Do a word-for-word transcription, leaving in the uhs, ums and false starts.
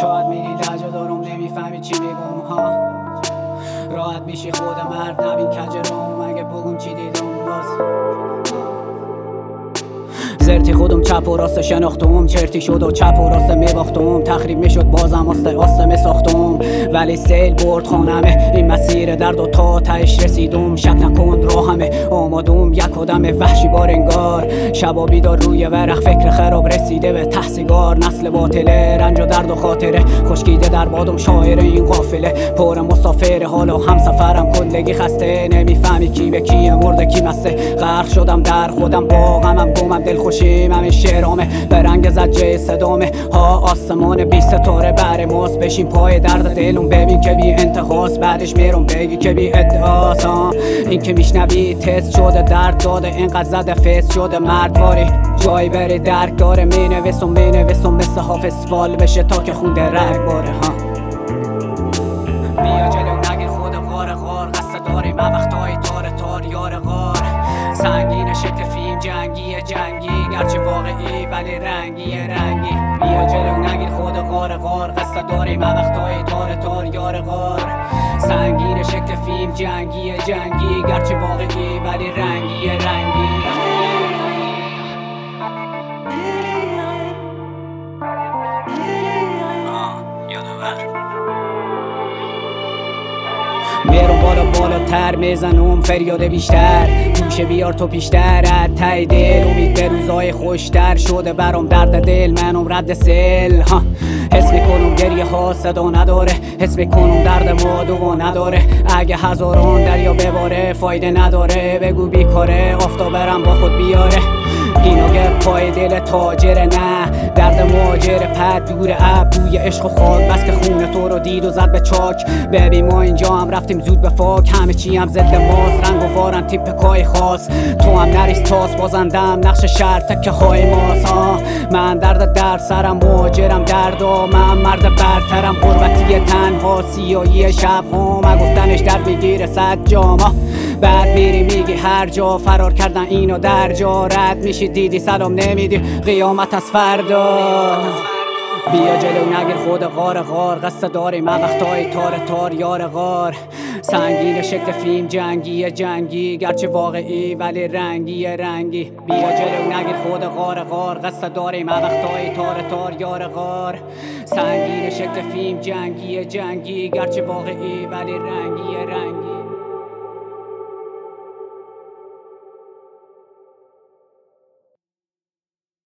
شاید میگی لحجه دارم نمیفهمی چی میگم ها. راحت میشی خود مرد نبین کج رام، اگه بگم چی دیدم باز زرتی خودم چپ و راست شناختم، چرتی شد و چپ و راست میباختم، تخریب میشد بازم آسته آسته میساختم، ولی سیل برد خانمه این مسیر درد و تا تهش رسیدم. شک نکن راهمه آمادم یک آدم وحشی بار انگار، شبا بیدار روی ورق فکر خراب رسیده به ته سیگار، نسل باطله رنج و درد و خاطره خشکیده در بادم شاعر این قافله، پر مسافر حالا همسفرم کلگی خسته، نمیفهمی کی به کیه مرده کی مسته، غرق شدم در خودم با غمم گمم دل خوشیم همین شعرامه به رنگ زجه صدامه ها، آسمان بی ستاره بر ماست، بشین پای درد دلم ببین که بی انتخاست، بعدش میرم بگی که بی ادعاست. این که میشنوی تست شده درد داده اینقدر زده فیس شده مردواری، جایی بری درک داره مینویسم مینویسم مثل حافظ فال بشه تا که خونده رگ باره ها. بیا جلو نگیر خود غار غار، قصه داریم وقتای تار تار یار غار، سنگین شکل فیلم جنگی جنگی گرچه واقعی ولی رنگی رنگی، بیا جلو نگیر خود غار غار، قصه داریم وقتای تار تار یار غار، سنگین شکل فیلم جنگی جنگی گرچه واقعی ولی رنگی رنگی. میرم بالا بالاتر میزنم فریاد بیشتر، گوشه بیار تو پیشتر از ته دل، امید به روزای خوشتر شده برام درد دل منم رد سل ها. حس میکنم گریه ها صدا نداره، حس میکنم درد ما دوا نداره، اگه هزاران دریا بباره فایده نداره، بگو بیکاره آفتاب برم با خود بیاره، ایناگه پای دل تاجر نه درد ماجر پد دور اب بوی عشق و خاک، بس که خونه تو رو دید و زد به چاک، ببین ما اینجا هم رفتیم زود به فاک، همه چی هم ضد ماست رنگ و وارن تیپ کای خاص، تو هم نریز تاس بازندم نقش شهر تکه های ماست ها. من درد در سرم ماجرم دردا، من مرد برترم غربتی تنها سیاهی شب ها، گفتنش درد میگیره صد جاما، بعد میری میگی هر جا فرار کردن اینو در جا، رد میشی دیدی سلام نمیدی قیامت از فردا. بیا جلو نگیر خود غار غار، قصه داریم وقتای تار تار یار غار، سنگین شکل فیلم جنگی جنگی گرچه واقعی ولی رنگی رنگی، بیا جلو نگیر خود غار غار، قصه داریم وقتای تار تار یار غار، سنگین شکل فیلم جنگی جنگی گرچه واقعی ولی رنگی رنگی.